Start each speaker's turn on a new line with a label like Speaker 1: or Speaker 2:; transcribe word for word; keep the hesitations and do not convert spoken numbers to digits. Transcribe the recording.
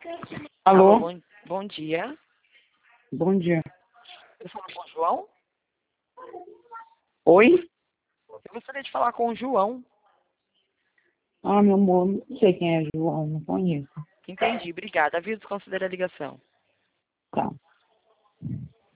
Speaker 1: Alô?
Speaker 2: Alô, bom, bom dia.
Speaker 1: Bom dia.
Speaker 2: Eu falo com o João?
Speaker 1: Oi?
Speaker 2: Eu gostaria de falar com o João.
Speaker 1: Ah, meu amor, não sei quem é João, não conheço.
Speaker 2: Entendi, obrigada. Aviso, considera a ligação.
Speaker 1: Tá.